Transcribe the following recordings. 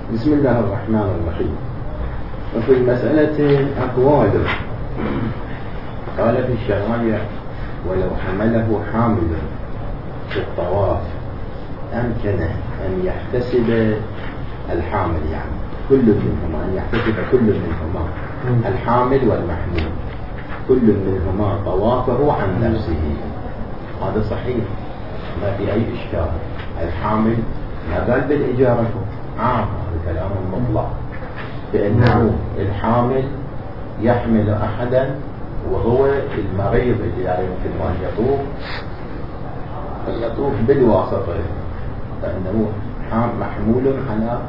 بسم الله الرحمن الرحيم. وفي المسألة أقوال. قال في الشرائع: ولو حمله حامل في الطواف أمكنه أن يحتسب الحامل، يعني كل منهما، أن يحتسب كل منهما الحامل والمحمول كل منهما طوافه عن نفسه. هذا صحيح، ما في أي إشكال. الحامل ما قال بالإجارة عام، هذا كلام مطلق، بأنه الحامل يحمل أحدا وهو المريض اللي يعني يمكن أن يطوف بالواسطة، فإنه محمول على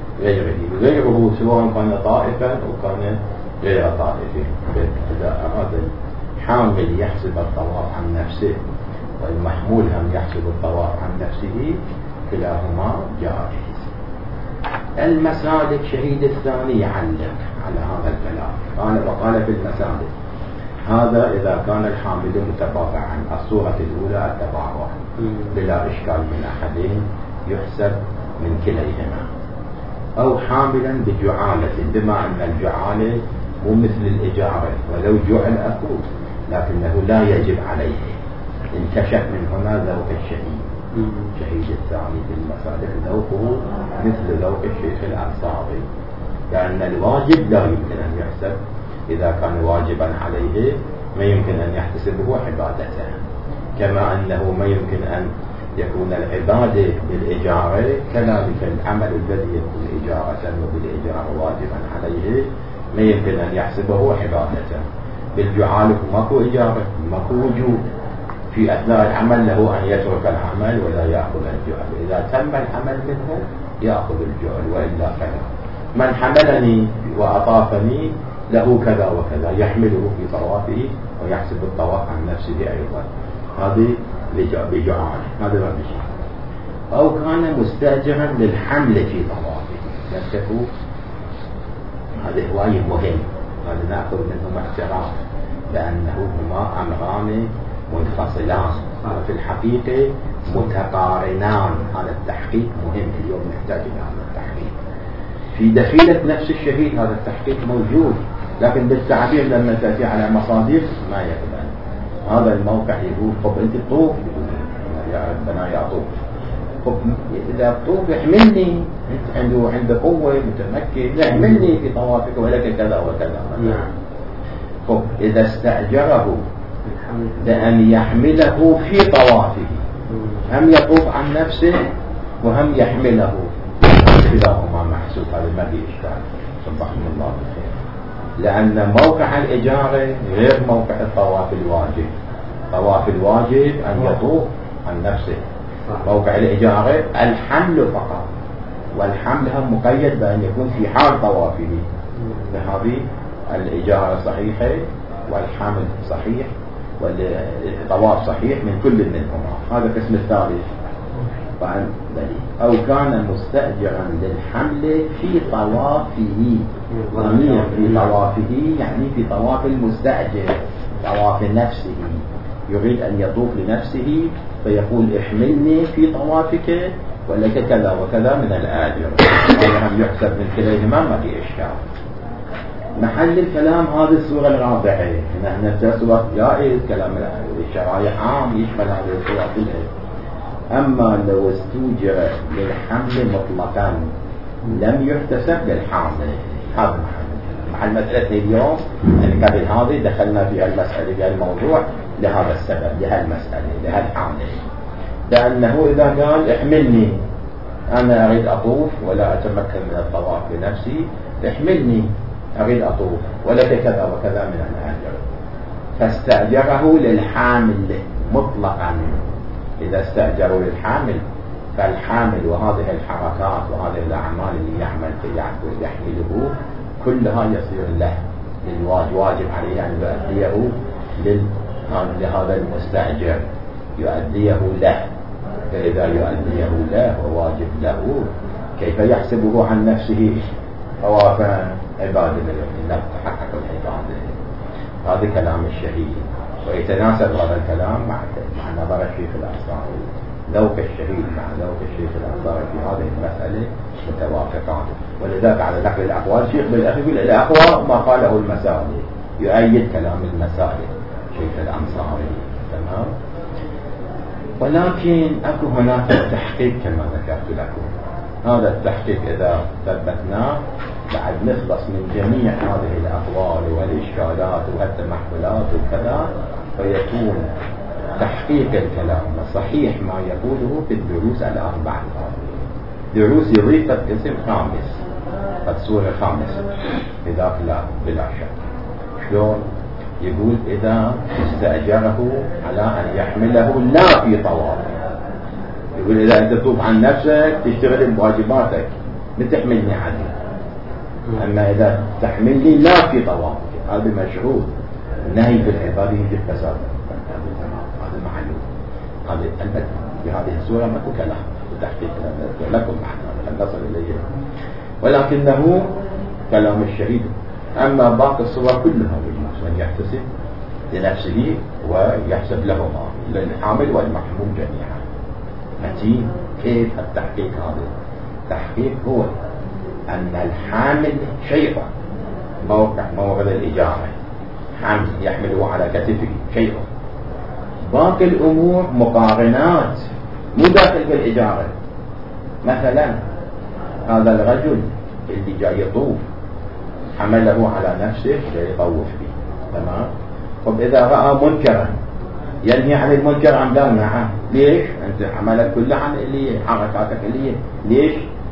غيره سواء كان طائفا أو كان غير طائف. إذا أراد الحامل يحسب الطواف عن نفسه والمحمول هم يحسب الطواف عن نفسه، كلاهما جائز. المسالك شهيد الثاني يعلق على هذا الكلام، وقال في المسالك: هذا إذا كان الحامل متقاطعا. الصورة الأولى التبارع بلا إشكال من أحدين، يحسب من كليهما. أو حاملا بجعالة، بما أن الجعالة مو مثل الإجارة، ولو جعل أكو لكنه لا يجب عليه. انكشف من هنا ذوق الشهيد. شهيد الثاني في المسالك ذوقه مثل ذوق الشيخ الأنصاري، لأن الواجب لا يمكن أن يحسب. إذا كان واجبا عليه ما يمكن أن يحتسبه عبادته، كما أنه ما يمكن أن يكون العبادة بالإجارة، كذلك العمل الذي يكون إجارة وبالإجارة واجبا عليه ما يمكن أن يحسبه عبادته. بالجعال ماكو إجارة، ماكو وجوب. في أثناء العمل له أن يترك العمل ولا يأخذ الجعل، إذا تم العمل منه يأخذ الجعل وإلا فلا. من حملني وأطافني له كذا وكذا، يحمله في طوافه ويحسب الطواف عن نفسه أيضا. هذه بجعال، هذا ما بشيء. أو كان مستأجرا للحمل في طوافه نفسه، هذا هواي مهم، هذا نأخذ منه اعتراف بأنه هما أمران منفصلان في الحقيقة متقارنان. هذا التحقيق مهم، اليوم نحتاج إلى هذا التحقيق في دخيلة نفس الشهيد. هذا التحقيق موجود، لكن بالتعبير لما تأتي على مصادر ما يقبل. هذا الموقع يقول: طب أنت طوف، يا ربنا يا طوف، طب إذا طوف احملني، أنت عنده قوة متمكن، احملني في طوافك ولك كذا وكذا. طب إذا استأجره بأن يحمله في طوافه، هم يطوف عن نفسه وهم يحمله، كلاهما محسوب. هذا ما في إشكال، سبحان الله بالخير. لأن موقع الإجارة غير موقع الطواف الواجب. طواف الواجب أن يطوف عن نفسه، موقع الإجارة الحمل فقط، والحمل هم مقيد بأن يكون في حال طوافه. فهذه الإجارة صحيحة والحمل صحيح والطواف صحيح من كل منهما. هذا القسم الثالث. أو كان مستأجرا للحمل في طوافه، ضمير في طوافه يعني في طواف المستأجر، طواف نفسه، يريد أن يطوف لنفسه فيقول: احملني في طوافك ولك كذا وكذا من الآجر. هذا هم يحسب من كليهما، ما في إشكال. محل الكلام هذه الصورة الرابعة. نحن نتسوى جائز، كلام الشرائع عام يشمل هذه الصورة كلها. أما لو استوجر للحمل مطلقا لم يحتسب للحامل. هذا محل مسألة اليوم. يعني قبل هذه دخلنا في المسألة، في الموضوع لهذا السبب، لهالمسألة، لهالحامل. لأنه إذا قال: احملني، أنا أريد أطوف ولا أتمكن من الطواف بنفسي، احملني، أريد أطوف ولك كذا وكذا من الأجر، فاستأجره للحامل مطلقا. إذا استأجروا للحامل، فالحامل وهذه الحركات وهذه الأعمال اللي يعمل يحمله كلها يصير له، واجب عليه أن يؤديه لهذا المستأجر، يؤديه له. فإذا يؤديه له وواجب له، كيف يحسبه عن نفسه طوافا عبادة لا تحقق العبادة؟ هذا كلام الشهيد، ويتناسب هذا الكلام مع نظر الشيخ الأنصاري. ذوق الشهيد مع ذوق الشيخ الأنصاري في هذه المسألة متوافقان. ولذلك على نقل الأقوال شيخ بالأخير الأقوى ما قاله المسالي، يؤيد كلام المسالي شيخ الأنصاري. تمام. ولكن أكو هناك تحقيق كما ذكرت لكم. هذا التحقيق إذا ثبتناه بعد نخلص من جميع هذه الأقوال والإشكالات والتمحولات وكذا، فيكون تحقيق الكلام صحيح ما يقوله في الدروس الأربعة. دروس يضيف اسم خامس، السورة الخامسة إذا لا بلا شك. شلون؟ يقول إذا استأجره على أن يحمله لا في طوافه. يقول إذا أنت تطوف عن نفسك تشتغل بواجباتك بتحملني عليه، أما إذا تحملني لا في طوافك هذا مشروط. النهي في العبادة يجب فساد، هذا معلوم. هذا البت في هذه السورة ما كلام وتحقيق لكم معنى نصل إليه، ولكنه كلام الشهيد. أما باقي الصور كلها يجوز أن يحتسب لنفسه ويحسب لهما، للحامل والمحمول جميعا. متين كيف التحقيق؟ هذا التحقيق هو أن الحامل شيء موقع الإجارة، حمل يحمله على كتفه شيء، باقي الأمور مقارنات مو داخل بالإجارة. مثلا هذا الرجل اللي جاي يطوف حمله على نفسه ليطوف به، تمام. طب إذا رأى منكرا ينهي عن المنكر أم لا؟ نعم. ليش؟ أنت عملك كله عن اللي حركاتك اللي ليش؟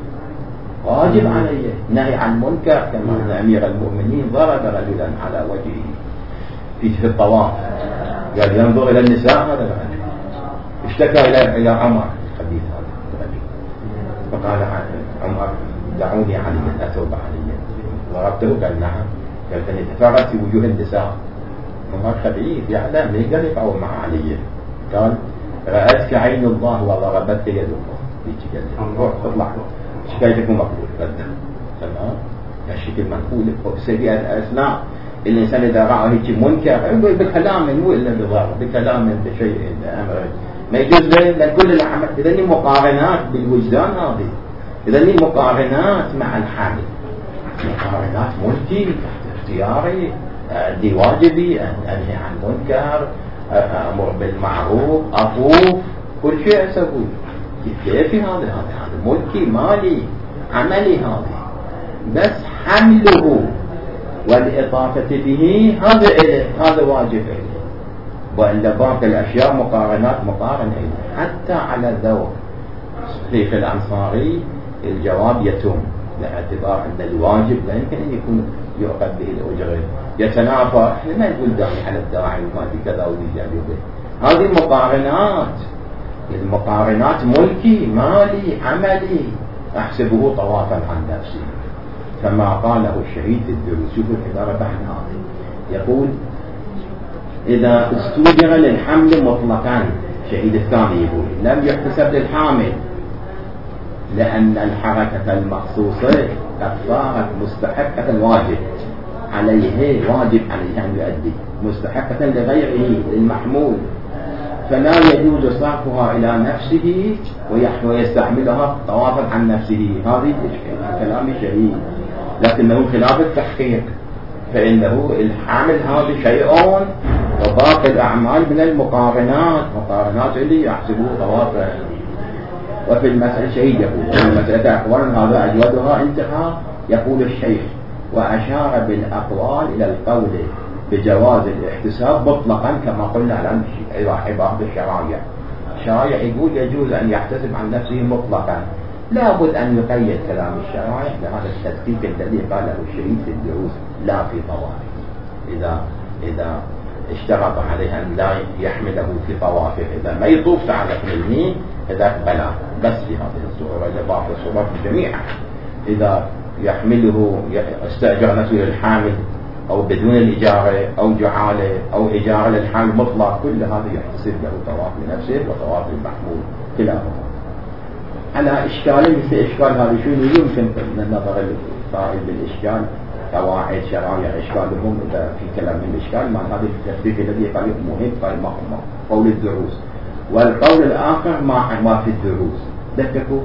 واجب عليه نهي عن منكر. كما أن أمير المؤمنين ضرب رجلا على وجهه في الطواف، قال ينظر إلى النساء هذا الرجل، اشتكى إلى عمر الحديث هذا الرجل، فقال عمر دعوني عليا أتوب عليا. ضربته؟ قال نعم. قال فنتفرت في وجوه النساء. عمر خبيث يعلم يقدر يقاوم مع علي. قال رأتك عين الله وضربتك يد الله. يجي قال روح اطلع شكايتك مقبول. تمام. الشكل منقول سيئة الأثناء. الإنسان إذا رأى هيك منكر بكلام مو إلا بضرب، بكلام بشيء أمر ما يجوز له، لأن كل العمل إذا مقارنات بالوجدان. هذه إذا مقارنات مع الحامل، مقارنات ملكي اختياري، دي واجبي أنهي عن منكر، أمر بالمعروف، أطوف، كل شيء أسوي. كيف هذا ملكي مالي عملي. هذا بس حمله والإطافة به هذا واجب إليه، وإلا باقي الأشياء مقارنات مقارنة إليه. حتى على ذوق شيخ الأنصاري الجواب يتم، باعتبار أن الواجب لا يمكن أن يكون يؤخذ به الأجر يتنافى. احنا ما نقول داعي على الداعي وما في كذا ويجي به. هذه المقارنات ملكي مالي عملي، أحسبه طوافا عن نفسي كما قاله الشهيد في الدروس. شوفوا العبارة عن هذه، يقول إذا استوجر للحمل مطلقا، شهيد الثاني يقول لم يحتسب للحامل، لأن الحركة المخصوصة قد صارت مستحقة الواجب عليه، واجب عليه أن يؤدي، مستحقة لغيره للمحمول، فلا يجوز صرفها إلى نفسه ويستعملها طوافا عن نفسه. هذه كلام شهيد، لكنه خلاف التحقيق، فإنه الحامل هذا شيء وباقي الأعمال من المقارنات، مقارنات اللي يحسبوه طوافا. وفي المسألة شيء يقول في المسألة أقوال هذا أجودها انتهى. يقول الشيخ وأشار بالأقوال إلى القول بجواز الاحتساب مطلقا كما قلنا الآن عبارة الشرائع. الشرائع يقول يجوز أن يحتسب عن نفسه مطلقا، لا بد أن يقيد كلام الشرائع بهذا التدقيق الذي قاله الشهيد في الدروس لا في طوافه. إذا اشترط عليه أن لا يحمله في طوافه، إذا ما يطوف تعالى مني إذا بلا بس في هذه الصورة لبعض الصورات جميعا. إذا يحمله استأجر نفسه للحامل أو بدون الإجارة أو جعالة أو إجارة للحامل مطلق، كل هذا يحتسب له طواف لنفسه وطواف المحمول كلاهما. على إشكال مثل إشكال هذا شنو يمكن النظر القائل بالإشكال قواعد شرائع إشكالهم إذا في كلام من الإشكال مع هذا التثبيت الذي قال مهم قال قول الدروس، والقول الآخر ما في الدروس. ذكروا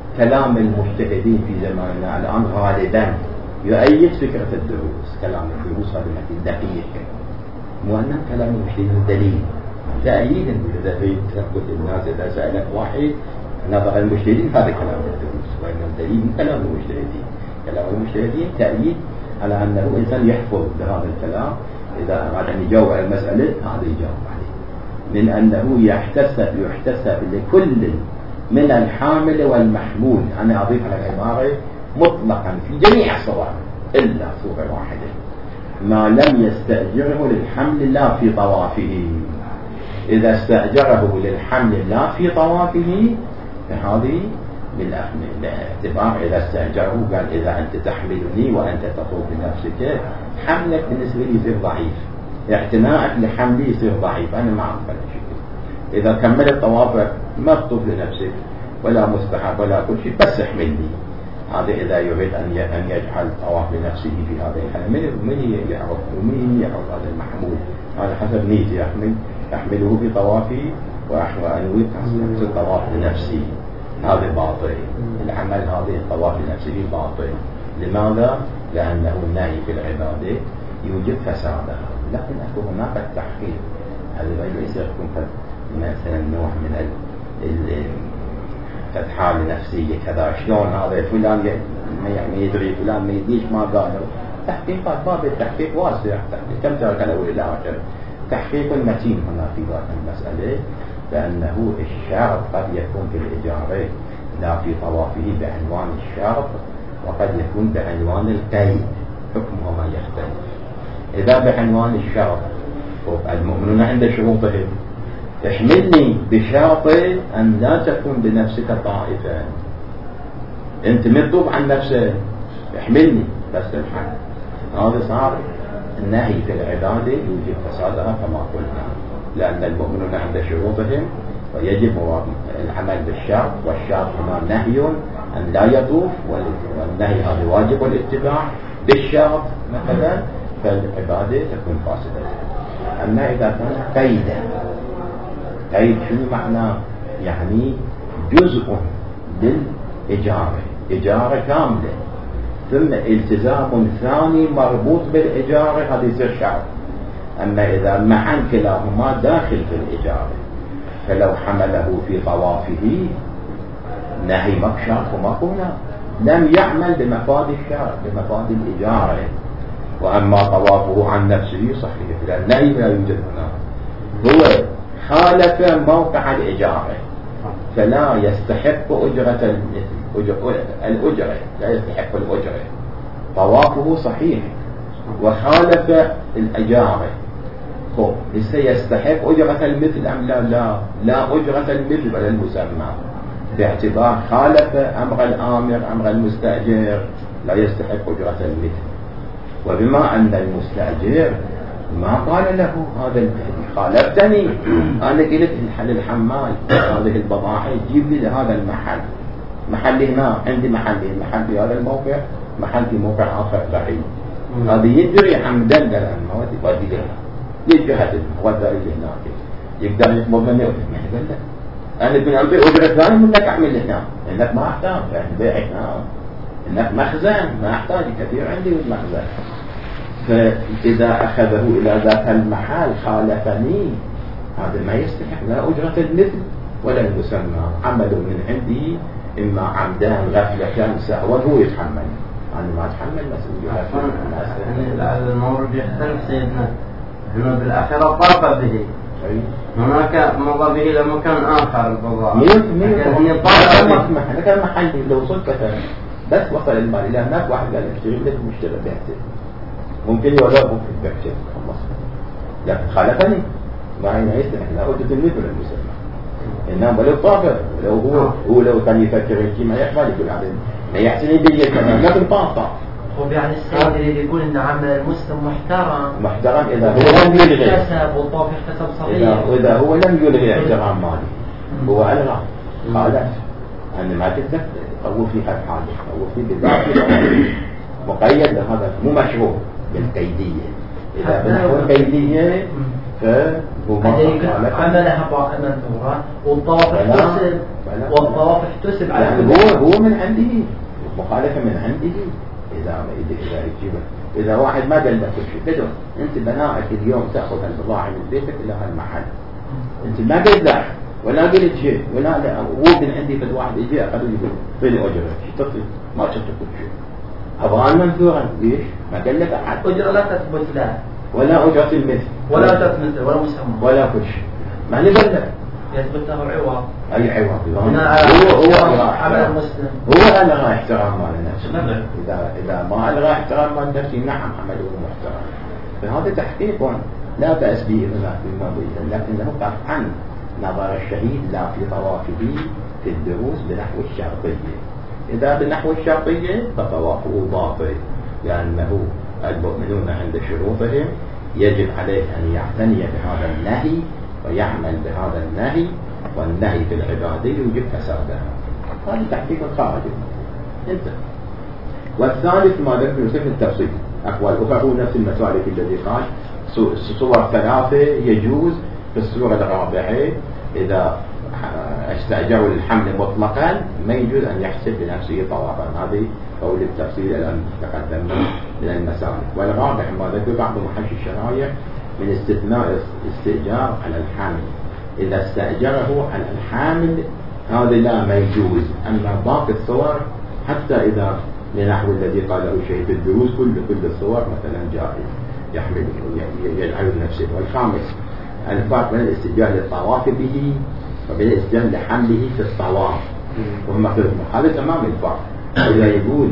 كلام المجتهدين في زماننا الآن غالبا يؤيد فكرة الدروس. كلام الدروس هذا دقيق، مو أن كلام المجتهدين دليل تأييدا. إذا تقول الناس إذا سألك واحد نظر المجتهدين هذا كلام الدروس، وأن الدليل من كلام المجتهدين. كلام المجتهدين تأييد على أنه إنسان يحفظ بهذا الكلام، إذا أراد أن يجاوب على المسألة هذا يجاوب عليه، من أنه يحتسب لكل من الحامل والمحمول. أنا أضيف على العبارة مطلقا في جميع الصور إلا صورة واحدة، ما لم يستأجره للحمل لا في طوافه. إذا استأجره للحمل لا في طوافه فهذه بالاعتبار. إذا استأجره قال إذا أنت تحملني وأنت تطوف بنفسك، حملك بالنسبة لي يصير ضعيف، اعتناءك لحملي يصير ضعيف، أنا ما أعرف شيء. إذا كملت طوافك ما تطوف لنفسك ولا مستحب ولا كل شيء، بس احملني. هذا إذا يريد أن يجعل طواف لنفسه في هذا الحال، من يعرف ومن يعرف هذا المحمول على حسب نيتي. أحمله في طوافي وأنوي الطواف لنفسي، هذا باطل. العمل هذا الطواف لنفسه باطل. لماذا؟ لأنه النهي في العبادة يوجب فسادها. لكن أكو هناك التحقيق، هذا ليس يكون مثلا نوع من فتحة لنفسية كذا، شلون هذا فلان ما يدري فلان ما يدريش ما قاله. تحقيقات، باب التحقيق واسع. كم ترك الأول إلى آخر تحقيق متين هنا في ذات المسألة، لأنه الشرط قد يكون في الإجارة لا في طوافه بعنوان الشرط، وقد يكون بعنوان القيد، حكمه ما يختلف. إذا بعنوان الشرط المؤمنون عند شروطهم، تحملني بشرط أن لا تكون بنفسك طائفا. أنت مطلوب عن نفسك، احملني بس الحمل. هذا صار النهي في العبادة يوجب فسادها كما قلنا، لأن المؤمنون عند شروطهم ويجب العمل بالشرط، والشرط هنا نهي أن لا يطوف، والنهي هذا واجب الاتباع بالشرط مثلا، فالعبادة تكون فاسدة. أما إذا كان قيدا، قيد شنو معناه؟ يعني جزء للإجارة، إجارة كاملة، ثم التزام ثاني مربوط بالإجارة، هذا يصير شرط. أما إذا معا كلاهما داخل في الإجارة، فلو حمله في طوافه نهي مكشاف ومقونا، لم يعمل بمفاد الشرط بمفاد الإجارة. وأما طوافه عن نفسه صحيح، لأن النهي لا يوجد هنا، هو خالف موقع الإجارة فلا يستحق أجرة الأجرة، لا يستحق الأجرة. طوافه صحيح وخالف الإجارة، لسه يستحق أجرة المثل أم لا أجرة المثل ولا المسمى، باعتبار خالف أمر الآمر أمر المستأجر، لا يستحق أجرة المثل. وبما أن المستأجر ما قال له هذا خالفتني، أنا قلت للحمال هذه البضاعة جيب لي هذا المحل، محل هنا عندي محل في هذا الموقع، محل في موقع آخر بعيد، هذا يجري عمدا لأن ما ودي له يجهد ودى إلي هناك، يقدر يطلب مني أجرة. أنا بن أنبي أجرة ثانية منك أعمل هنا، إنك ما أحتاج يعني بيع هنا، إنك مخزن ما أحتاج كثير عندي مخزن. فإذا أخذه إلى ذاك المحل خالفني، هذا ما يستحق لا أجرة المثل ولا المسمى، عمل من عندي إما عمدان غفلة سهوا هو يتحمل، أنا ما أتحمل مسؤولية. المورد يختلف سيدنا، هنا بالآخرة طاف به، هناك مضى به لمكان آخر البضاعة. مية هذا المحل لو صدفة بس وصل المال إلى هناك، واحد قال اشتري لك مشتري بيعته، ممكن يولا ممكن بيعته خلص، لكن خالفني ما يستحق لا أجرة المثل ولا المسمى. إنما ولو طافر، هو لو كان يفكر شيء ما يحمل يقول عليه ما يحسن بيه كمان، لكن طافر. وبيعني السيد اللي يقول إن عمل المسلم محترم إذا هو لم يلغي احتسب وطاف احتسب صغير، إذا هو لم يلغي احترام مالي، هو ألغى خالف، أنا ما تقدر طوف في هذا الحاجة، طوف في بالذات مقيد، هذا مو مشروع بالقيدية. إذا بنحو القيدية عملها منثورا والطواف احتسب والطواف احتسب على يعني هو من عنده مخالفة من عنده. إذا إذا واحد ما قال لك شيء بدون أنت بنائك اليوم تأخذ البضاعة من بيتك إلى هالمحل، أنت ما قلت له ولا قلت شيء ولا لا، هو من عندي بد واحد يجي أقل يقول فين أجرة تطلب ما تطلب شيء أبغى منثورا. ليش؟ ما قال لك أحد أجرة لا تثبت له ولا أجرة المثل ولا تثبت ولا مسمى ولا كل شيء. ما نبلغ يثبت له العوض. أي عوض؟ هو عمل المسلم هو ألغى احترام مال نفسه. إذا ما ألغى احترام مال نفسه نعم عمله محترم. فهذا تحقيق لا بأس به لكنه قطعا نظر الشهيد لا في طوافه في الدروس بنحو الشرطية. إذا بنحو الشرطية فطوافه باطل، لأنه المؤمنون عند شروطهم يجب عليه أن يعتني بهذا النهي ويعمل بهذا النهي، والنهي في العبادة يوجب فسادها. هذا تحقيق خارج انت. والثالث ما ذكر يوسف التفصيل أقوال أخرى هو نفس المسالك الذي قال صور ثلاثة يجوز. في الصورة الرابعة إذا استأجروا الحمل مطلقا ما يجوز أن يحسب بنفسه طوافا. هذه قول التفصيل الآن تقدم من المسالك. والرابع ما ذكر بعض محشي الشرايع من استثناء استئجار على الحامل. إذا استأجره على الحامل هذا لا ما يجوز. أما باقي الصور حتى إذا لنحو الذي قاله شيخ الدروس كل الصور مثلا جائز يحمل يجعل نفسه. والخامس الفرق بين الاستئجار للطواف به وبين الاستئجار لحمله في الطواف وهم مختلفون. هذا تمام الفرق. إذا يقول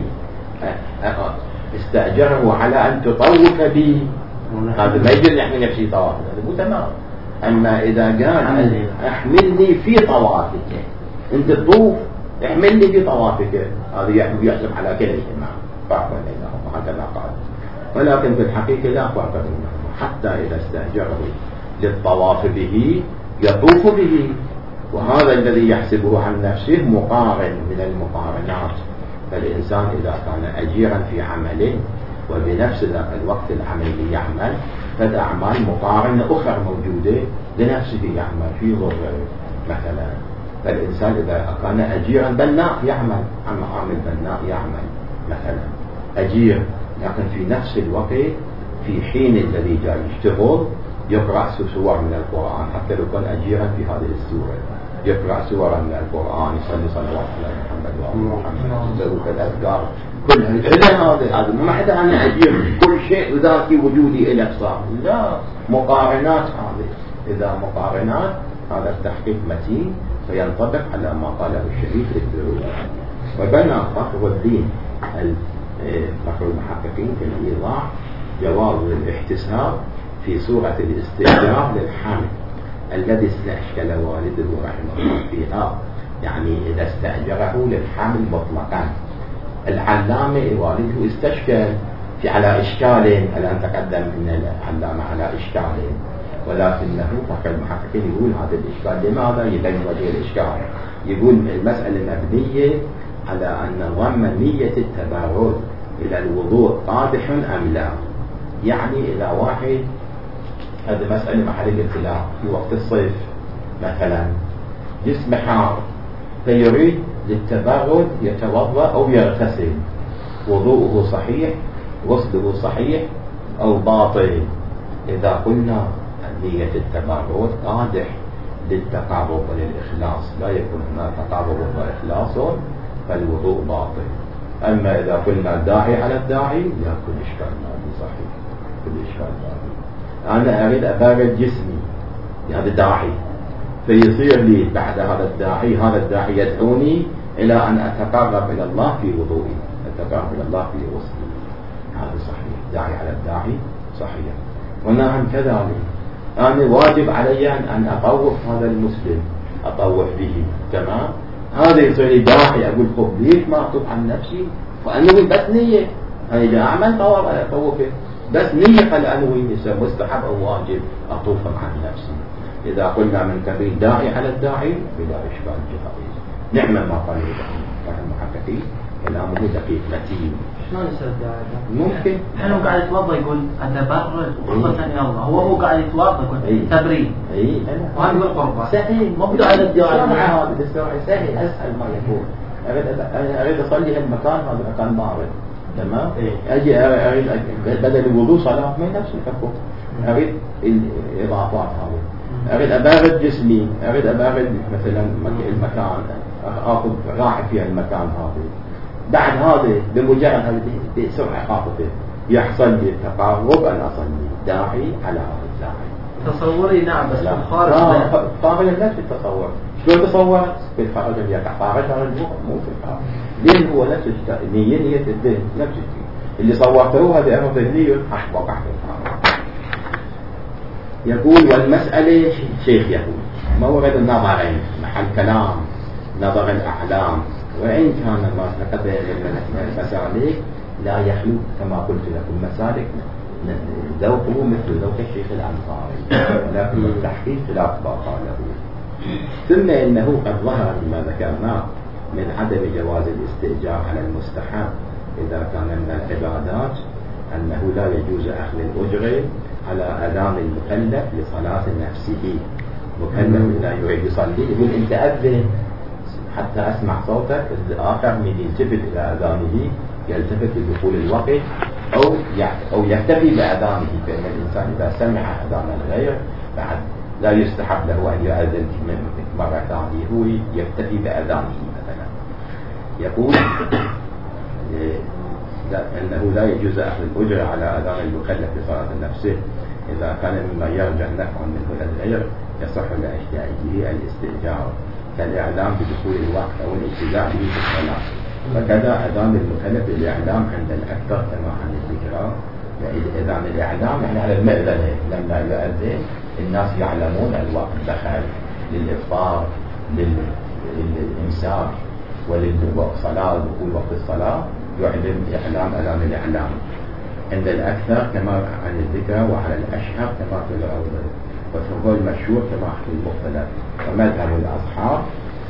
استأجره على أن تطوف به هذا ما يجوز يحمل نفسه طواف، هذا مو تمام. أما إذا قال احملني في طوافك أنت تطوف احملني في طوافك هذا يحسب على كلمة فرق بينهم وهكذا قال. ولكن في الحقيقة لا فرق بينهم حتى إذا استأجره للطواف به يطوف به، وهذا الذي يحسبه عن نفسه مقارن من المقارنات. فالإنسان إذا كان أجيرا في عمله وبنفس الوقت العمل يعمل فالأعمال مقارنة أخرى موجودة لنفسه يعمل في ضرر مثلا. فالإنسان إذا كان أجيرا بناء يعمل عن عامل بناء يعمل مثلا أجير، لكن في نفس الوقت في حين الذي جاي يشتغل يقرأ سورة من القرآن حتى لو كان أجيرا في هذه السورة يقرأ سورة من القرآن يصلي صلوات على محمد وعلى محمد يسوي الأذكار كل هذا ما حدا أنا أجير كل شيء وذاتي وجودي إلى صار لا مقارنات. هذه إذا مقارنات هذا التحقيق متين فينطبق على ما قاله الشريف الدروي. وبنى فخر الدين فخر المحققين في الإيضاح جواز الاحتساب في سورة الاستئجار للحامل الذي استأشكل والده رحمه الله فيها، يعني إذا استأجره للحامل مطلقا. العلامة والده استشكل على إشكال الآن تقدم من العلامة على إشكال، ولكنه فخر المحققين يقول هذا الإشكال لماذا يبين وجه الإشكال. يقول المسألة مبنية على أن ضم نية التبرد إلى الوضوء قادح أم لا. يعني إذا واحد هذه مسألة محل الابتلاء في وقت الصيف مثلا جسم حار فيريد للتبرد يتوضأ أو يغتسل وضوءه صحيح غسله صحيح أو باطل. إذا قلنا نية التبرد قادح للتقرب وللإخلاص لا يكون هناك تقرب وإخلاص فالوضوء باطل. أما إذا قلنا داعي على الداعي لا كل إشكال مالي صحيح كل إشكال مالي. أنا أريد أبرد جسمي هذا داعي فيصير لي بعد هذا الداعي يدعوني إلى أن أتقرب إلى الله في وضوئي أتقرب إلى الله في غسلي هذا صحيح داعي على الداعي صحيح. ونعم كذلك أنا واجب علي أن أطوف هذا المسلم أطوف به تمام. هذا يصير لي داعي أقول خب ليش ما أطوف عن نفسي وأنوي بس نية أنا إذا أعمل طواف أطوفه بس نية قال أنوي يصير مستحب أو واجب أطوف عن نفسي. إذا قلنا من كبير داعي على الداعي بلا إشكال جائز. نعم ما قال المحققين كلامه دقيق متين. شلون يصير ممكن الحين هو قاعد يتوضا يقول اتبرد وخطة يلا هو قاعد يتوضا يقول تبريد وهذا يقول قربان سهل مو قاعد الدعاء هذا بالسرعة سهل أسهل ما يكون. أريد أصلي هالمكان هذا مكان بارد تمام أجي أريد بدل الوضوء صلاة من نفس الحكم. أريد الإضافات هذه أريد أبارد جسمي أريد أبارد مثلا المكان أخذ راحة في المكان هذا بعد هذا بمجرد هذه بسرعة خاطفة يحصل لي التقارب أن أصلي داعي على هذا الداعي. تصوري نعم بس خارج قابل الناس في التصور. شلون تصورت؟ في الخارج اللي يقع خارج هذا الجوع مو في الخارج. لين هو نفس الشيء نية الذهن نفس الشيء اللي صورته هذا أمر ذهني وقع في الخارج. يقول والمسألة شيخ يقول مورد النظرين محل كلام نظر الأعلام وإن كان ما تقدم من المسالك لا يخلو كما قلت لكم مسالك ذوقه مثل ذوق الشيخ الأنصاري لكن التحقيق خلاف ما قاله. ثم إنه قد ظهر مما ذكرناه من عدم جواز الاستئجار على المستحب إذا كان من العبادات أنه لا يجوز أخذ الأجر على أذان المكلف لصلاة نفسه. مكلف إذا يريد يصلي يقول أنت أذن حتى أسمع صوتك الآخر من يلتفت إلى أذانه يلتفت لدخول الوقت أو يكتفي بأذانه. فإن الإنسان إذا سمع أذان الغير بعد لا يستحب له أن يؤذن مرة ثانية هو يكتفي بأذانه مثلا. يقول أنه لا يجوز أخذ الأجر على أذان المكلف لصلاة نفسه إذا كان مما يرجع نفع منه للغير يصح لأشيائه الاستئجار كالإعلام بدخول الوقت أو الابتداء به في الصلاة. فكذا أذان المكلف الإعلام عند الأكثر كما عن الذكرى. إذان الإعلام يعني على المأذنة لما يؤذن الناس يعلمون الوقت دخل للإفطار للإمساك وللصلاة دخول وقت الصلاة يعلم إعلام أذان الإعلام عند الأكثر كما عن الذكرى وعلى الأشهر كما في الأول وهو المشهور كما في المختلف. ومذهب الأصحاب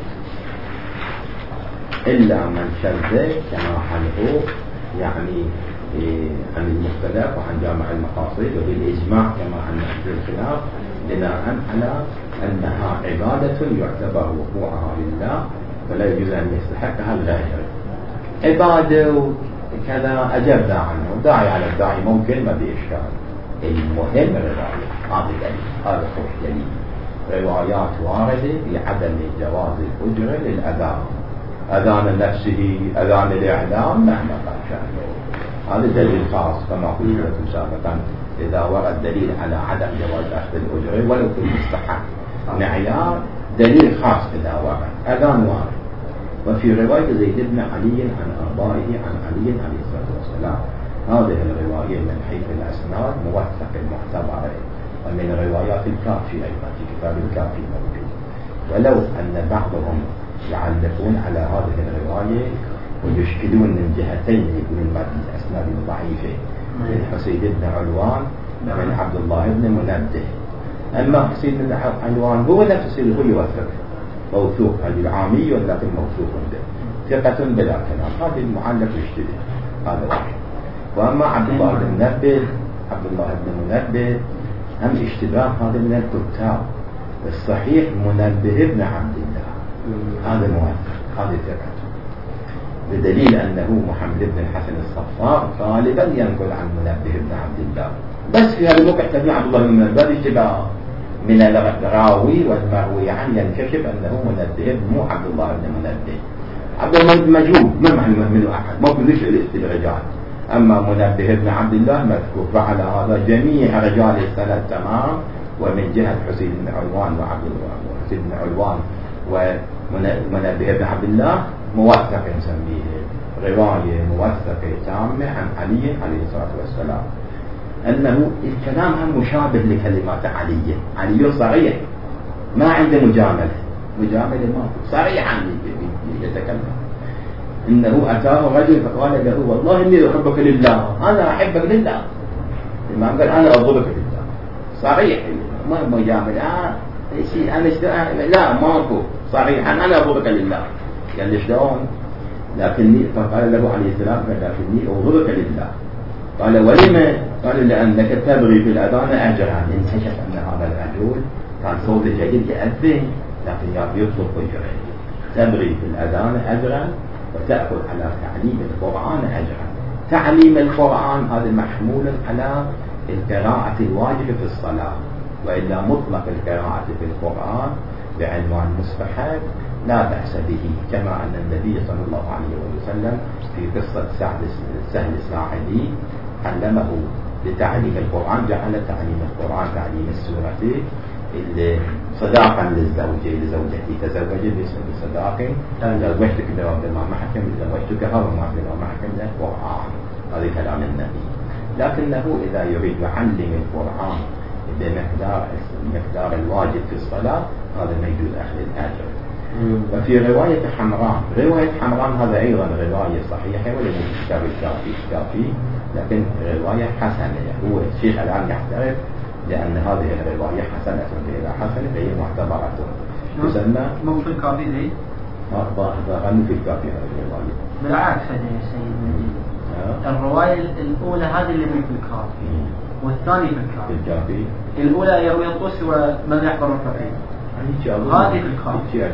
إلا من شذ كما عنه يعني عن المختلف وعن جامع المقاصد وبالإجماع كما عن أهل الخلاف بناء على أنها عبادة يعتبر وقوعها لله ولا يجوز أن يستحقها الغير. عبادة وكذا أجبنا عنه داعي على الداعي ممكن ما بإشكال. المهم الرواية هذا دليل هذا خوش دليل. روايات واردة بعدم جواز الأجر للأذان أذان نفسه أذان الإعلام مهما كان شأنه. هذا دليل خاص كما قلت لكم سابقا إذا ورد دليل على عدم جواز أخذ الأجر ولو في المستحق معيار دليل خاص إذا ورد أذان وارد. وفي رواية زيد بن علي عن آبائه عن علي عليه الصلاة والسلام هذه الرواية من حيث الأسناد موثق المعتبر ومن روايات الكافي أيضا في كتاب الكافي موجود. ولو أن بعضهم يعلقون على هذه الرواية ويشكلون من جهتين يقولون ما في أسناد ضعيفة من حسين بن علوان ومن عبد الله بن منبه. أما حسين بن علوان هو نفسه هو يوثق موثوق هذه العامي ولكن موثوق به ثقة بلا كلام. هذا المعلق يشتبه هذا واحد. وأما عبد الله بن منبه هم اشتباه هذا من الكتاب. الصحيح منبه ابن عبد الله هذا موثق هذا ثقة بدليل أنه محمد بن الحسن الصفار غالبا ينقل عن منبه ابن عبد الله. بس في هذا الموقع تبني عبد الله بن منبه اشتباه من الراوي والمروي عنه ينكشف أنه منبه مو عبد الله بن منبه. عبد الله بن مجهول ما معلوم منه أحد ما بيقولش الاستدراجات. أما منبه ابن عبد الله مذكور. فعلى هذا جميع رجال السند تمام. ومن جهة حسين بن علوان وعبد الله حسين بن علوان ومنبه ابن عبد الله موثق نسميه رواية موثقة تامة عن علي عليه الصلاة والسلام أنه الكلام هم مشابه لكلمات علي صريح ما عنده مجاملة ما صريح عن يتكلم. إنه أتاه رجل فقال له والله إني أحبك لله أنا أحبك لله. الإمام قال أنا أبغضك لله صريح ما مجاملة أنا لا ماكو صريحا أنا أبغضك لله. قال لي شلون؟ لكني فقال له عليه السلام لكني أبغضك لله. قال ولما؟ قال لأنك تبغي في الأذان أجرا. انكشف أن هذا الرجل كان صوت جيد يأذن لكن يطلب أجرا. تبغي في الأذان أجرا وتأخذ على تعليم القرآن أجرا. تعليم القرآن هذا محمول على القراءة الواجبة في الصلاة، وإلا مطلق القراءة في القرآن بعنوان مستحب لا بأس به، كما أن النبي صلى الله عليه وسلم في قصة سهل الساعدي علمه لتعليم القرآن، جعل تعليم القرآن تعليم السورة صداقا لزوجتي تزوجت بصداق زوجتك بما محكم زوجتك هرما بما محكم القرآن. هذا كلام النبي. لكنه إذا يريد يعلم القرآن بمقدار الواجب في الصلاة هذا ما يجوز أخذ الأجر. وفي رواية حمران هذا أيضا رواية صحيحة ولم كتاب الكافي لكن رواية حسنة. هو الشيخ الآن يعترف لأن هذه الرواية حسنة إلى حسنة فهي معتبرة. تسمى مو في الكافي ذي؟ غنوا في الكافي هذه الرواية. بالعكس يا سيدي الرواية الأولى هذه اللي في الكافي والثانية في الكافي. الأولى يروي الطوسي ومن يحضر الفقيه. هذه في الكافي.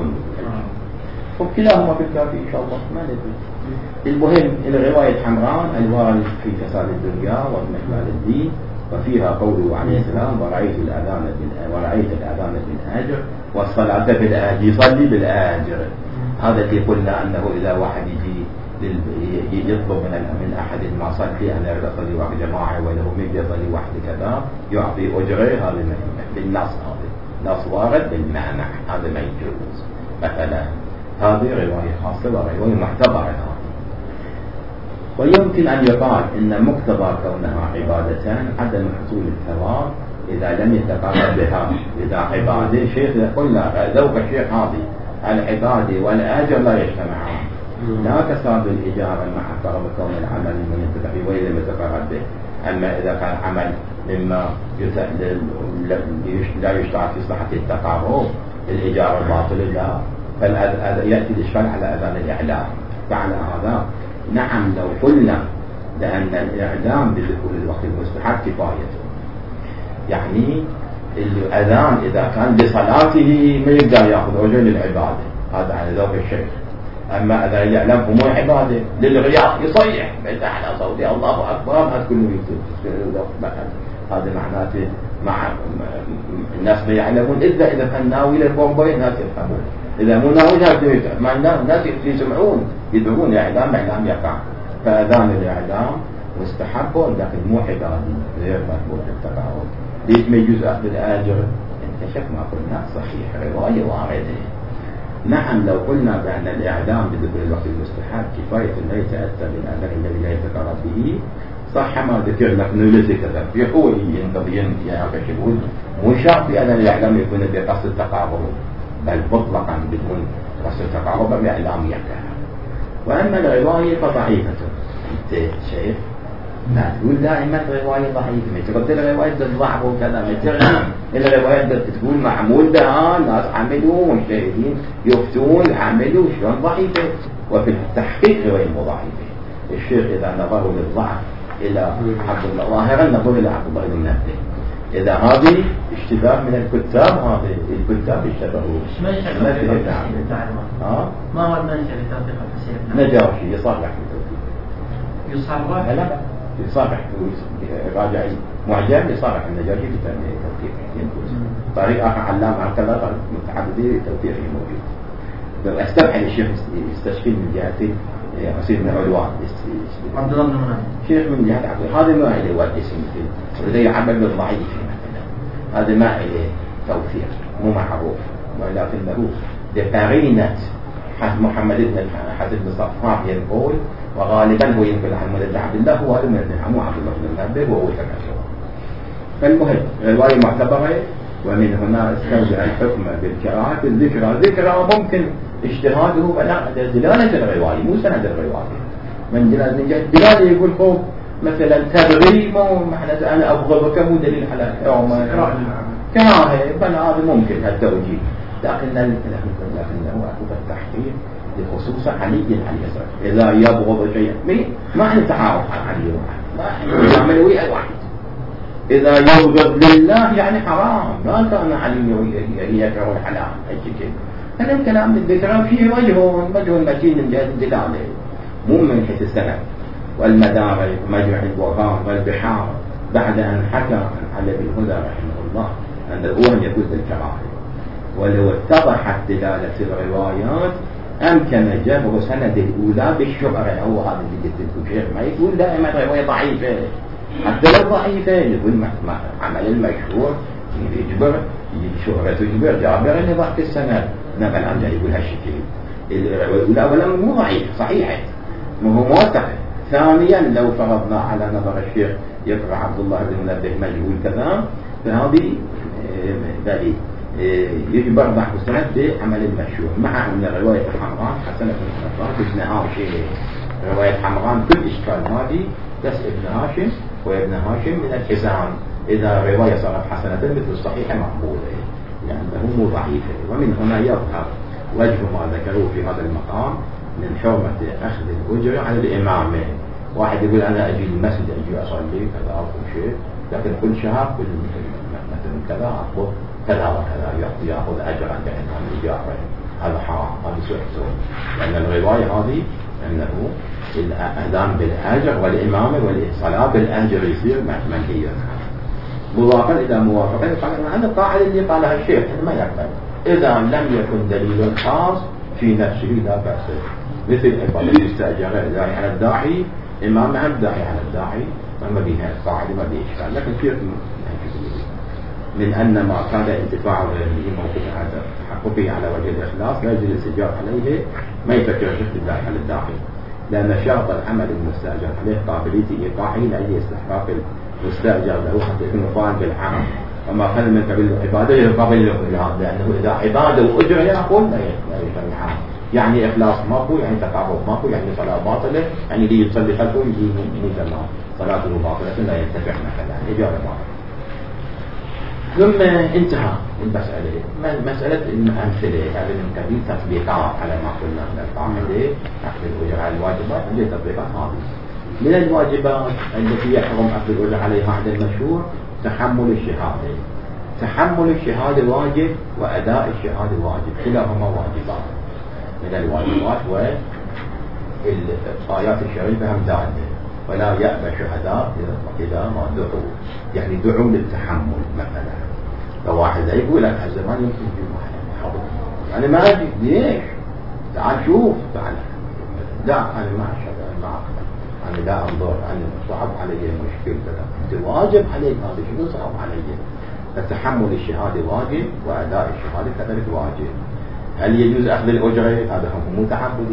وكلاهما في الكافي إن شاء الله ما ندري. المهم الرواية حمران الوارد في فساد الدنيا واضمحلال الدين، وفيها قوله عليه السلام ورأيت الأذان بالآجر والصلاة بالآجر، يصلي بالآجر. هذا اللي قلنا أنه إذا واحد يجي يطلب من أحد ما صلي أنا أصلي واحد جماعة وله من يصلي واحد كذا يعطي أجره، هذا بالنص، هذا نص وارد بالمعنى، هذا ما يجوز. مثلا هذه رواية خاصة ورواية معتبرة. ويمكن أن يقال إن مقتضى كونها عبادتان عدم حصول الثواب إذا لم يتقرب بها. إذا عبادة شيخ قلنا ذوق الشيخ هذه العبادة والأجر لا يجتمعان، لا تساعد الإجارة مع فرض كون العمل من يتبع وإذا متقرب به. أما إذا كان عمل مما لا يشترط في صحة التقارب الإجارة الباطلة لا، يأتي الإشكال على أذان الإعلام. فعلى هذا نعم لو قلنا لأن الإعلام بدخول الوقت المستحب كفايته، يعني الأذان إذا كان لصلاته ما يقدر يأخذ أجر للعبادة، هذا على ذوق الشيخ. أما إذا الإعلام هو عبادة للغياء يصيح على صوتي الله أكبر هذا كله يكتب، هذا معناته مع الناس ما يعلمون إلا إذا كان ناوي للبومبي الناس يفهمون، إذا مو ناوي مع الناس يسمعون يدعون إعلام يقع. فأذان الإعلام مستحب لكن مو عبادي غير مقبول التقاعد. ليش ما يجوز أخذ الآجر؟ انكشف ما قلنا صحيح رواية واردة. نعم لو قلنا بأن الإعلام بدخول الوقت المستحب كفاية لا يتأتى بالأذان الذي لا يتقرب به صح ما ذكر لك نولتك تذبح هو ينتظين يا بشبول مو شرط أن الإعلام يكون بقصد التقارب، بل مطلقا بدون قصد التقارب الإعلام يقع. وأما الرواية فضعيفة. أنت شايف ما تقول دائما رواية ضعيفة، ما تقول الرواية ضعف وكذا، ما تقول الرواية تقول معمول بها ناس عملوا مجتهدين يفتون عملوا شلون ضعيفة، وفي التحقيق رواية ضعيفة. الشيخ إذا نظروا للضعف إلى عبد الله ظاهرا نظر إلى عبد الله بن منبه. إذا هذه اشتباه من الكتاب، هذه الكتاب اشتبهوا ما هو المنشأ لتوثيق الحسين؟ نجاشي يصرح يصرح؟ لا يصرح راجع معجم يصرح النجاشي بتوثيق طريقة علامة هكذا متعددة توثيقه موجود. لو استبعد الشيخ يستشفي من جهة حسين بن علوان عبد الله بن منبه شيخ من جهة عبد الله، هذا ما إليه والاسم الذي يعمل بالضعيف مثلا، هذا ما إليه توثيق مو معروف، ولكنه بقرينة محمد بن حسن بن صفار يقول وغالبا هو ينقل عن مولد عبد الله هو هذا من مو عبد الله بن منبه وهو تكسر. فالمهم رواية معتبرة، ومن هنا استوجب الحكم بالقراءة الذكرى ممكن اجتهاده فلا دلالة الرواية مو سند الرواية من دلالة يقول هو مثلا تبغي مو معنى أنا أبغضك مو دليل على كراهة، فلا هذا ممكن هالتوجيه، لكنه أخذ التحقيق لخصوص علي عليه السلام. إذا يبغض شيئا ما نتعارف على علي وعلي، يعمل ويا واحد. إذا يبغض لله يعني حرام، ما كان علي يكره الحلال أي شيء. هذا الكلام الذكر فيه وجه متين من جهة الدلالة، مو من حيث السند والمدارج مجمع البرهان والبحار، بعد أن حكى عن علي بن هدى رحمه الله أنه هو أن يجوز الكراهة. ولو اتضحت دلالة الروايات أمكن جبر سند الأولى بالشهرة. هو هذا اللي قلت لكم شيخ، ما يقول دائما رواية ضعيفة، حتى لو ضعيفة يقول عمل المشهور يجبر شهرة تجبر جابر اللي ضعف السند. نعم الآن يقول هالشكل. الأولى أولا مو ضعيف، صحيحة، مو موثقة. ثانيا لو فرضنا على نظر الشيخ يقرأ عبد الله بن منبه مجهول كذا، فهذه بالي يجبر ضعف السند بعمل المشهور. مع أن رواية حمران حسنة بن حمران ابن هاشم، رواية حمران كل إشكال هذه بس ابن هاشم، وابن هاشم من الحزام. إذا رواية صارت حسنة مثل الصحيحة مقبولة لأنه مو ضعيفة. ومن هنا يظهر وجه ما ذكروه في هذا المقام من حرمة أخذ الأجر على الإمام. واحد يقول أنا أجي المسجد أجي أصلي كذا أو شيء، لكن كل شهر كل مثلا كذا أخذ كذا وكذا يأخذ أجر عند الإمام الإجارة. هذا حرام، هذا سوء حسون. لأن الرواية هذه أنه الأذان بالأجر والإمامة والصلاة بالأجر يصير منهي عنه. مضافا إلى موافقة هذا القاعدة اللي قالها الشيخ ما يقبل إذا لم يكن دليل خاص في نفسه لا بأس. مثل إقامة يستأجر داعي على الداعي، إمام هم داعي على الداعي، ما بيها القاعدة ما بيه إشكال. لكن في من أن ما كان انتفاع غيره موقف هذا تحققه على وجه الإخلاص لا يجوز الاستئجار عليه، ما يفكر شخص الداعي على الداعي، لأن شرط العمل المستأجر عليه قابلية إيقاعه لأي استحقاق المستأجر له حتى يكون قائم بالعمل. وما كان من قبل العبادة يقابل له إلهام، لأنه إذا عبادة وأجر يأخذ لا يشرع. يعني إخلاص ماكو، يعني تقرب ماكو، يعني صلاة باطلة، يعني اللي يصلي خلفه يجي مو تمام صلاته باطلة لا ينتفع مثلا إجابة باطلة. ثم انتهى المسألة. مسألة الأمثلة هذه من قبيل تطبيقات على ما قلنا من القاعدة أخذ الأجر على الواجبات. عندي تطبيقات هذه من الواجبات التي يحرم أخذ الأجر عليها عند المشهور تحمل الشهادة. تحمل الشهادة واجب وأداء الشهادة واجب، كلاهما واجبات من الواجبات. والآيات الشريفة هم دالة ولا يأبى شهداء إذا ما دعوا، يعني دعوا للتحمل. مثلا لو واحد يقول لك هالزمان يمكن يجي واحد يعني ما أجي ليش؟ تعال شوف، تعال لا أنا ما أشهد، أنا ما أقبل، أنا لا أنظر، أنا صعب علي مشكلة كذا. أنت واجب عليك هذا، شنو صعب علي؟ فتحمل الشهادة واجب وأداء الشهادة كذلك واجب. هل يجوز أخذ الأجرة؟ هذا هو متعبدي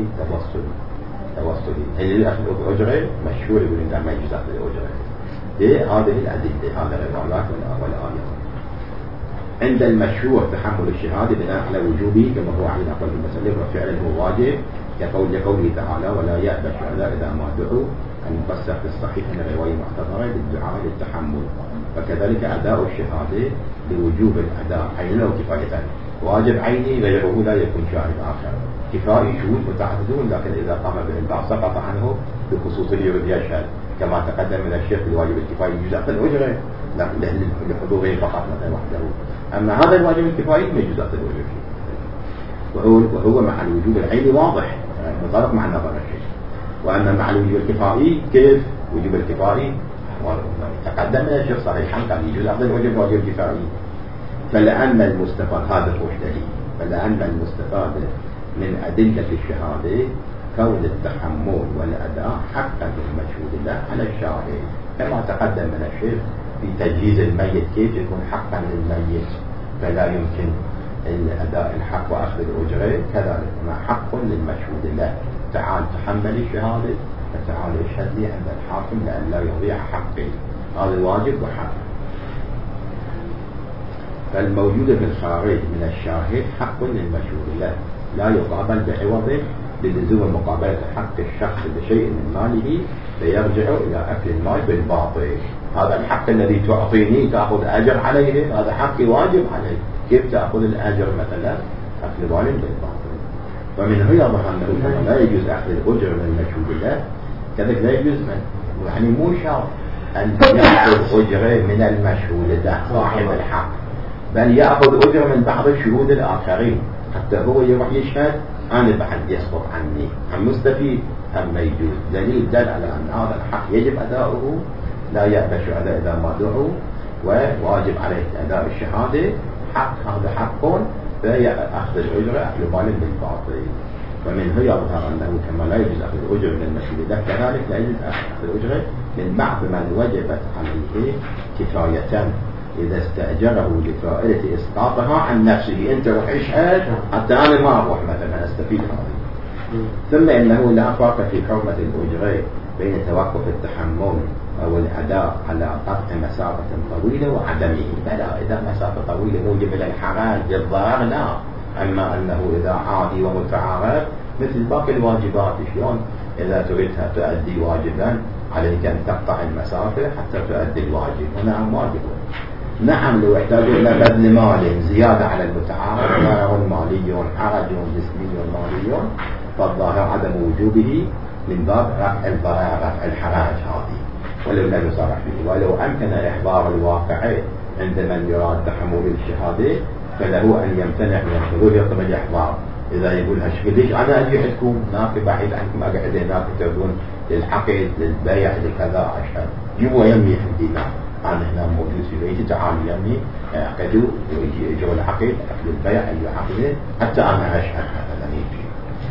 توسلي. هل يجوز أخذ الأجرة؟ مشهور يقول إنه ما يجوز أخذ الأجرة. هذه الأدلة، هذا الروايات والآيات. عند المشهور تحمل الشهادة بناء على وجوبه كما هو على قول المسلم وفعله هو واجب، لقوله تعالى ولا يأبى الشهداء إذا ما دعوا، أن يفسر في الصحيح من الرواية المعتبرة بالدعاء للتحمل. وكذلك أداء الشهادة لوجوب الأداء عينا وكفاية. واجب عيني غيره لا يكون شاهد آخر، كفائي شهود متعددون، لكن إذا قام به البعض سقط عنه بخصوص اليرد يشهد كما تقدم من الشيخ الواجب الكفائي يجوز أخذ الأجرة لحضوره فقط مثلا وحده. أما هذا الواجب الكفائي ما يجوز أخذ الأجرة، وهو مع الوجوب العيني واضح مطابق مع النظر الشيء. وأما مع الوجوب الكفائي كيف؟ وجوب الكفائي تقدم من الشيخ صحيحا قال يجوز أخذ الأجرة واجب كفائي. فلأن المستفاد هذا هو الدليل، فلأن المستفاد من أدلة الشهادة كون التحمل والأداء حقا للمشهود له على الشاهد، كما تقدم من الشيخ في تجهيز الميت كيف يكون حقا للميت، فلا يمكن الأداء الحق وأخذ الأجرة، كذلك ما حق للمشهود له. تعال تحمل الشهادة فتعال اشهد لي عند الحاكم لأن لا يضيع حقي، هذا واجب وحق. فالموجود في الخارج من الشاهد حق للمشهود له لا يقابل بعوضه للزوم مقابلة حق الشخص بشيء من ماله فيرجع إلى أكل المال بالباطل. هذا الحق الذي تعطيني تأخذ أجر عليه، هذا حقي واجب عليك، كيف تأخذ الأجر مثلا أكل مال بالباطل؟ ومن هنا يظهر أنه لا يجوز أخذ الأجر من المشهود له، كذلك لا يجوز يعني مو شرط أن يأخذ أجره من المشهود له صاحب الحق، بل يأخذ أجر من بعض الشهود الآخرين حتى هو يروح يشهد أنا بعد يسقط عني، أم مستفيد أم لا يجوز. دليل دل على أن هذا الحق يجب أداؤه، لا يأبى الشهداء إذا ما دعوا، وواجب عليه أداء الشهادة، حق هذا حق، فأخذ الأجر أخذ مال بالباطل. ومن هنا يظهر أنه كما لا يجوز أخذ الأجر من المشهود له، كذلك لا يجوز أخذ الأجر من بعض من وجبت عليه كفاية إذا استأجره لفائدة إسقاطها عن نفسه. أنت روح اشهد حتى أنا ما أروح مثلا أستفيد هذه. ثم إنه لا فرق في حرمة الأجر بين توقف التحمل أو الأداء على قطع مسافة طويلة وعدمه. فلا، إذا مسافة طويلة موجب للحرج للضرر لا، أما أنه إذا عادي ومتعارف مثل باقي الواجبات، شلون إذا تريدها تؤدي واجبا عليك أن تقطع المسافة حتى تؤدي الواجب، ونعم واجب. نعم لو يحتاج إلى بذل مال زيادة على المتعارف، ضرر مالي حرج جسمي مالي، فالظاهر عدم وجوبه من باب رفع الضرر رفع الحرج هذه، ولو لا يصرح به. ولو أمكن إحضار الواقع عند من يراد تحمل الشهادة فله أن يمتنع من الحضور يطلب الإحضار. إذا يقول هالشكل ليش أنا أجي عندكم هناك بعيد عنكم أقعد هناك تبون للعقد للبيع لكذا أشهد، جيبوا يمي عندي أنا هنا موجود في بيتي، تعال يمي أعقدوا ويجي يجوا العقد أكل البيع أي عقد حتى أنا أشهد هذا يجي.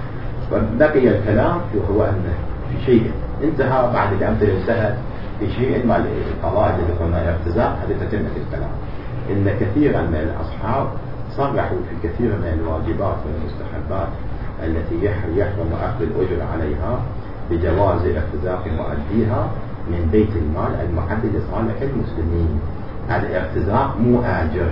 وبقي الكلام هو أن في شيء انتهى بعد الأمثلة انتهت في شيء مع القواعد اللي قلنا الاقتزاء هذه تتمة الكلام. إن كثيرا من الأصحاب صرحوا في كثير من الواجبات والمستحبات التي يحرم أخذ الأجر عليها بجواز اقتزاق مؤديها من بيت المال المحدد لصالح المسلمين. الاقتزاق مو آجر،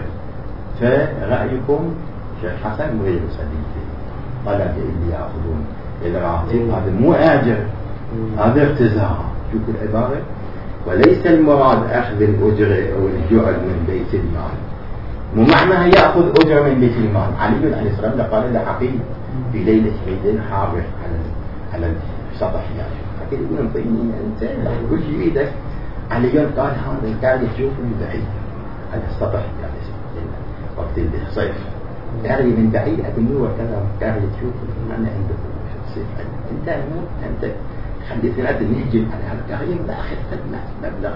فرأيكم شيخ حسن غير سديد طلب اللي يأخذون الراتب هذا مو آجر، هذا اقتزاق. شوفوا العبارة، وليس المراد أخذ الأجر أو الجعل من بيت المال، مو معناها يأخذ أجر من بيت المال. علي عليه السلام قال لعقيل في ليلة عيد حاضر على السطح يعني، عقيل يقول طيني أنت كل شيء بيدك. علي قال هذا قاعد يشوف من بعيد على السطح يعني وقت الصيف، قال من بعيد أبنوه كذا قاعد تشوف أنا عنده في الصيف. أنت خليت الأرض نهجم على هالقرية لا أخذ مبلغ.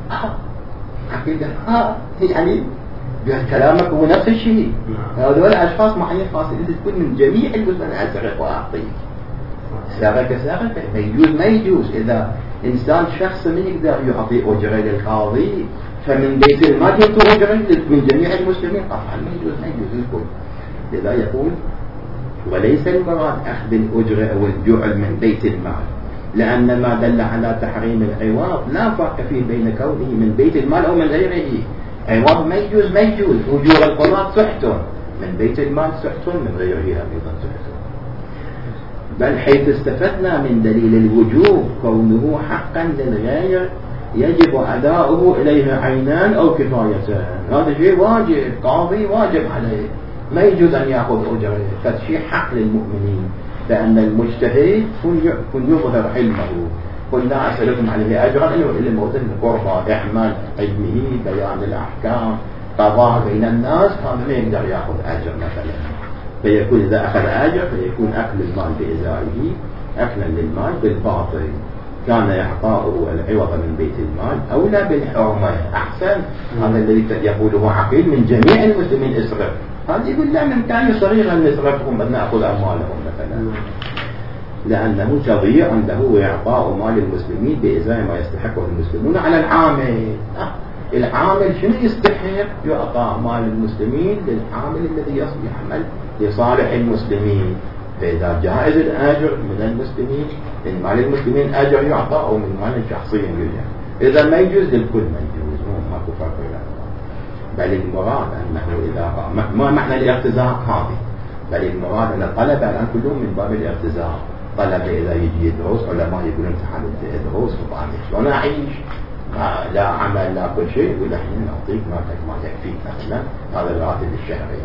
عقيل قال يعني كلامك هو نفس الشيء. هذول أشخاص معين خاصين، أنت تكون من جميع المسلمين أسرق وأعطيك سرقة ما يجوز. إذا إنسان شخص من يقدر يعطي أجرة للقاضي فمن بيت المال يعطي أجرة من جميع المسلمين طبعا ما يجوز الكل. لذا يقول وليس المراد أخذ الأجرة أو الجعل من بيت المال، لأن ما دل على تحريم العوض لا فرق فيه بين كونه من بيت المال أو من غيره. عوض ما يجوز أجور القضاة سحت من بيت المال، سحت من غيره أيضا سحت. بل حيث استفدنا من دليل الوجوب كونه حقا للغير يجب أداؤه إليه عينان أو كفايتان، هذا شيء واجب، قاضي واجب عليه، ما يجوز أن يأخذ أجره، فشيء حق للمؤمنين. لأن المجتهد كن يظهر علمه، قل لا أسألكم عليه أجرا إلا موزن القربى، إحمال علمه، بيان الأحكام، قضاء بين الناس، هذا ما يقدر يأخذ أجر مثلا. فيكون إذا أخذ أجر فيكون أكل المال بإزائه أكلا للمال بالباطل. كان إعطاؤه العوض من بيت المال أولى بالحرمة أحسن. هذا الذي يقوله عقيل من جميع المسلمين اسرق، هذا يقول لا من كان صغيرا نسرقهم نأخذ أموالهم مثلا، لأنه تضييع عنده وإعطاء مال المسلمين بإزاء ما يستحقه المسلمون على العامل. العامل شنو يستحق؟ يعطى مال المسلمين للعامل الذي يعمل لصالح المسلمين. فإذا جائز الأجر من المسلمين من مال المسلمين أجر يعطى أو من مال شخصي يرجع. إذا ما يجوز للكل ما يجوز، ما فرق بين. بل المراد أنه إذا ما معنى الاقتزاء هذه، بل المراد أن الطلبة الآن كلهم من باب الاقتزاء. طلبة إذا يجي يدرس علماء يقولون تعال ادرس وطالع شلون أعيش، لا عمل لا كل شيء، يقول الحين نعطيك ما يكفيك مثلا هذا الراتب الشهري.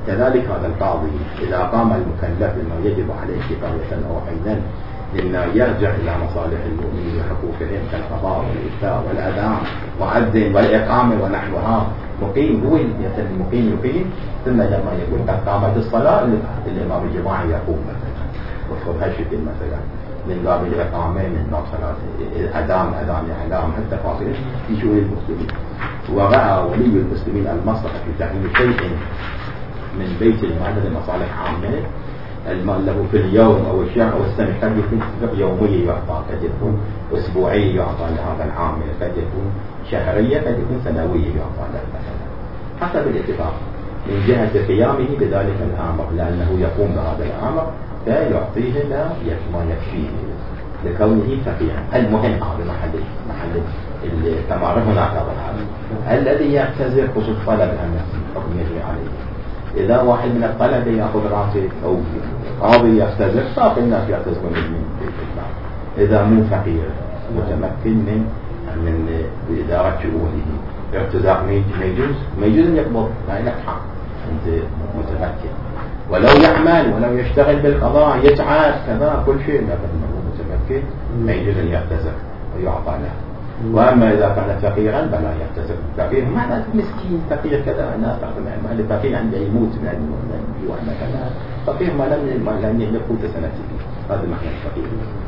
كذلك هذا القاضي إذا قام المكلف بما يجب عليه كفاية أو عينا مما يرجع إلى مصالح المؤمنين وحقوقهم كالقضاء والإفتاء والأذان والمؤذن والإقامة ونحوها، مقيم هو المقيم يقيم، ثم لما يقول قد قامت الصلاة الإمام الجماعي يقوم مثلا وفق هالشكل مثلا من باب الإقامة، من باب صلاة أذان إعلام حتى فاصل في شؤون المسلمين. ورأى ولي المسلمين المصلحة في تعيين شيء من بيت المال لمصالح عامة، المال له في اليوم أو الشهر أو السنة، قد يكون يومية يعطى، قد يكون أسبوعية يعطى لهذا العامل، قد يكون شهرية، قد يكون سنوية يعطى له مثلا حسب الاتفاق من جهة قيامه بذلك الأمر، لأنه يقوم بهذا الأمر فيعطيه ما يكفيه لكونه فقيرا. المهم هذا محل التمارين هناك الذي يعتذر خصوص طلب أن حكم يجري عليه. إذا واحد من الطلبة يأخذ راتب أو قاضي يعتذر، باقي الناس يعتذرون من بيت المال. إذا مو فقير متمكن من إدارة شؤونه، اعتذار ما يجوز أن يقبض، ما لك حق، أنت متمكن، ولو يعمل ولو يشتغل بالقضاء يسعى كذا كل شيء، لكنه متمكن ما يجوز أن يعتذر ويعطى له. وأما إذا كان فقيرا فلا يعتذر. فقير معنى مسكين، فقير كذا، الناس تعرف الفقير عنده يموت من الجوع مثلا، فقير ما لم يقوت سنته، هذا معنى الفقير.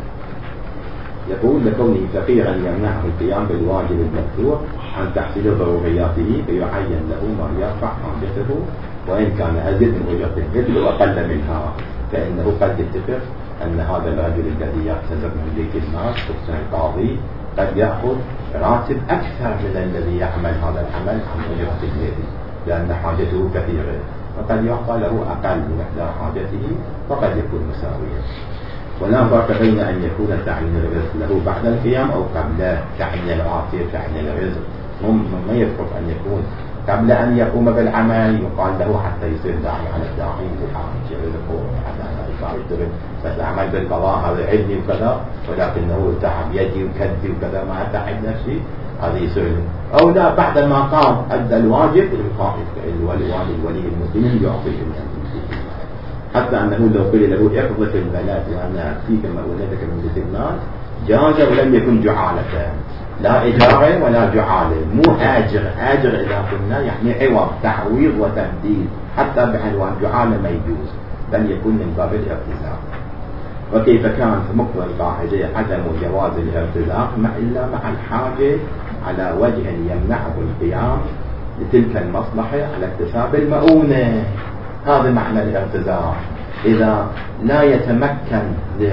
يقول لكونه فقيرا يمنعه القيام بالواجب المكتوب عن تحصيل ضرورياته، فيعين له ما يرفع حاجته، وإن كان أزيد من أجرة الرجل وأقل منها، فإنه قد يتفق أن هذا الرجل الذي يعتذر من بيت المال خصوصا القاضي قد يأخذ راتب أكثر من الذي يعمل هذا العمل عن أجرة اليد، لأن حاجته كثيرة، وقد يعطى له أقل من مقدار حاجته وقد يكون مساويا. ولا فرق بين أن يكون تعيين الرزق له بعد القيام أو قبل تعيين الراتب. تعيين الرزق ما يفرق أن يكون قبل أن يقوم بالعمل، يقال له حتى يصير داعي على الداعي في رزقه حتى يشتغل، بس عمل بالقضاء هذا علمي وكذا، ولكنه تعب يدي وكدي وكذا ما تعب نفسي، هذا يصير. أو لا، بعد ما قام أدى الواجب الولي المسلمين يعطيه حتى أنه لو قيل له اقضي البلد وأنا فيك مؤونتك من بيت المال جاز ولم يكن جعالة، لا إجارة ولا جعالة، مو آجر إذا قلنا يعني عوض تعويض وتبديل، حتى بعنوان جعالة ما يجوز، بل يكون من باب الارتزاق. وكيف كان في مقتضى القاعدة عدم جواز الارتزاق إلا مع الحاجة على وجه يمنعه القيام لتلك المصلحة على اكتساب المؤونة، هذا معنى الارتزاق. إذا لا يتمكن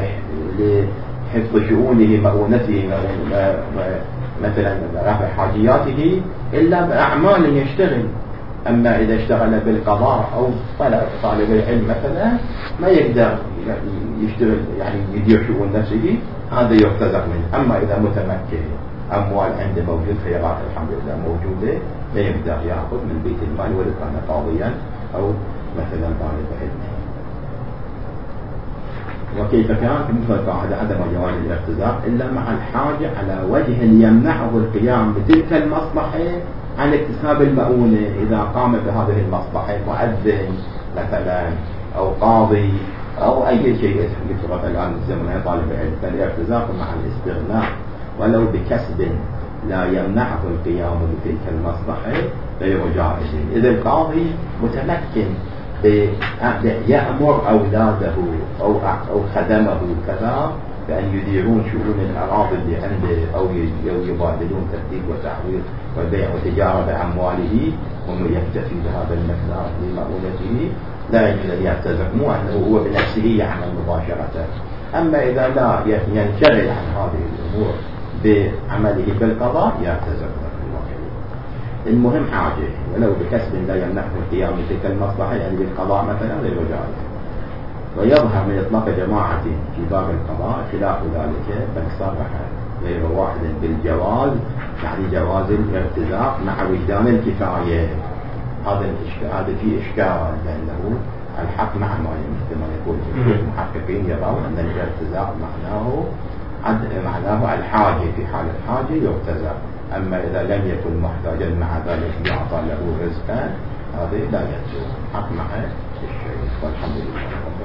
لحفظ شؤونه مؤونته مثلا رفع حاجياته إلا بأعمال يشتغل، أما إذا اشتغل بالقضاء أو طالب العلم مثلا ما يقدر يشتغل يعني يدير شؤون نفسه، هذا يرتزق منه. أما إذا متمكن أموال عنده موجود، خيارات الحمد لله موجودة، لا يقدر يأخذ من بيت المال ولو كان قاضيا أو مثلا طالب علم. وكيف كان في مثل قاعدة عدم جواز الارتزاق إلا مع الحاجة على وجه يمنعه القيام بتلك المصلحة عن اكتساب المؤونة. إذا قام بهذه المصلحة مؤذن مثلا أو قاضي أو أي شيء يشتغل الآن الزمن طالب علم، فالارتزاق مع الاستغناء ولو بكسب لا يمنعه القيام بتلك المصلحة غير جائز. إذا القاضي متمكن يأمر أولاده أو خدمه كذا بأن يديرون شؤون الأراضي اللي عنده أو يبادلون تسديد وتعويض والبيع وتجارة بأمواله، ومن يكتفي بهذا المقدار لمؤونته لا يجوز أن يعتذر، مو أنه هو بنفسه يعمل مباشرة. أما إذا لا ينشغل عن هذه الأمور بعمله بالقضاء يعتذر. المهم حاجة ولو بكسب لا يمنعه القيام بتلك المصلحة يعني بالقضاء مثلا غير جائز. ويظهر من إطلاق جماعة في باب القضاء خلاف ذلك، بل صرح غير واحد بالجواز، يعني جواز الارتزاق مع وجدان الكفاية. هذا فيه إشكال، لأنه الحق مع ما يقول المحققين يرون أن الارتزاق معناه الحاجة، في حال الحاجة يرتزق. أما إذا لم يكن محتاجا مع ذلك يعطى له رزقا هذه لا يجوز حق مع الشيء. والحمد لله.